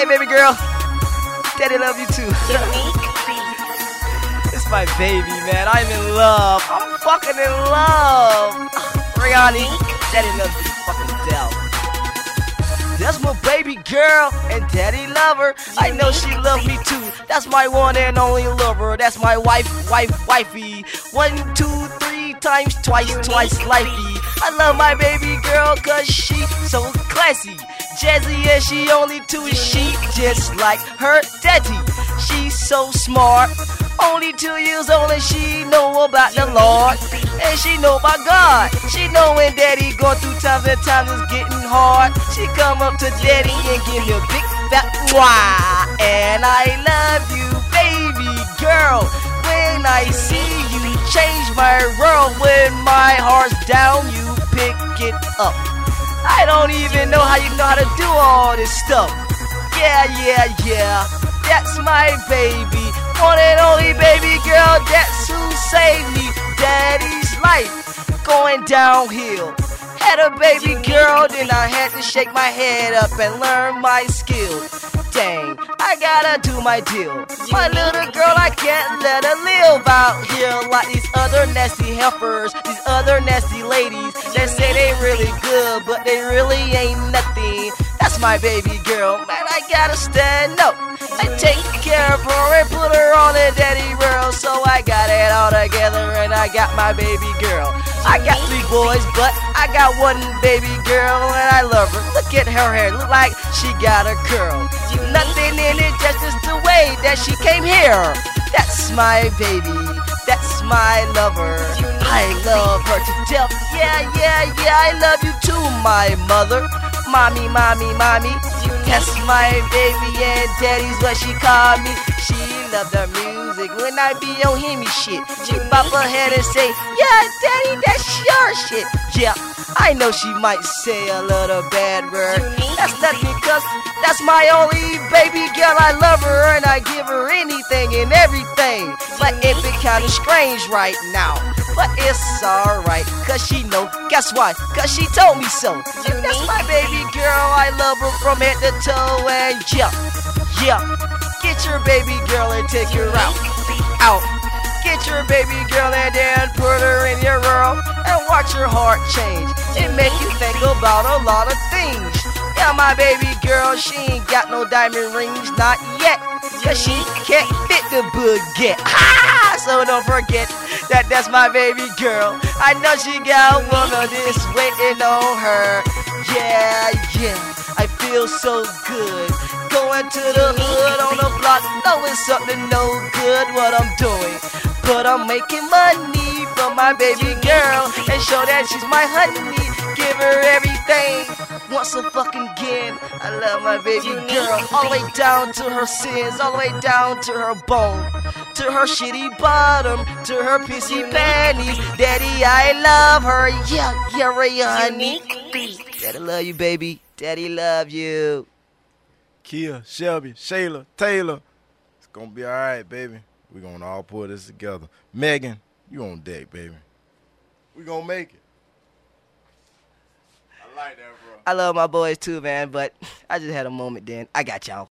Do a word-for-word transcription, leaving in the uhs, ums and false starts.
Hey, baby girl. Daddy love you too. It's my baby, man. I'm in love. I'm fucking in love. Rihanna, Daddy loves you fucking down. That's my baby girl, and Daddy love her. I know she love me too. That's my one and only lover. That's my wife, wife, wifey. One, two, three times, twice, twice, lifey. I love my baby girl cause she so classy. Jazzy and she only two, she just like her daddy. She's so smart. Only two years old and she know about the Lord. And she know about God. She know when daddy going through times and times is getting hard. She come up to daddy and give me a big fat mwah. And I love you, baby girl. When I see you, change my world. When my heart's down, you pick it up. I don't even know how you know how to do all this stuff. Yeah, yeah, yeah. That's my baby. One and only baby girl, that's who saved me. Daddy's life going downhill. Had a baby girl, then I had to shake my head up and learn my skills. Dang, I gotta do my deal. My little girl, I can't let her live out here like these other nasty helpers, these other nasty ladies that say they really good, but they really ain't nothing. That's my baby girl, man, I gotta stand up. I take care of her and put her on a daddy world. So I got it all together and I got my baby girl. I got three boys, but I got one baby girl and I love her. Look at her hair, look like she got a curl. Nothing in it, just is the way that she came here. That's my baby, that's my lover. I love her to death. Yeah, yeah, yeah, I love you too, my mother. Mommy, mommy, mommy. That's my baby and daddy's what she called me. She love the music when I be on hear me shit. She bop her head and say, yeah, daddy, that's your shit. Yeah, I know she might say a little bad word. That's nothing cause that's my only baby girl. I love her and I give her anything and everything. But it be kinda strange right now. But it's alright, cause she know. Guess what? Cause she told me so. And that's my baby girl. I love her from head to toe. And yeah, yeah. Get your baby girl and take her out. Out. Get your baby girl and then put her in your world. And watch her heart change. It make you think about a lot of things. Yeah, my baby girl, she ain't got no diamond rings, not yet. Cause she can't fit the baguette. Ah! So don't forget that that's my baby girl. I know she got one of this waiting on her. Yeah, yeah, I feel so good. Going to the hood on the block, knowing something no good what I'm doing. But I'm making money for my baby girl and show that she's my honey. Give her everything. Once a fucking again. I love my baby girl. All the way down to her sins. All the way down to her bone. To her shitty bottom. To her pissy panties. Daddy, I love her. Yeah, yeah, Rihanna. Daddy love you, baby. Daddy love you. Kia, Shelby, Shayla, Taylor. It's gonna be alright, baby. We're gonna all pull this together. Megan, you on deck, baby. We gonna make it. I like that, bro. I love my boys too, man, but I just had a moment then. I got y'all.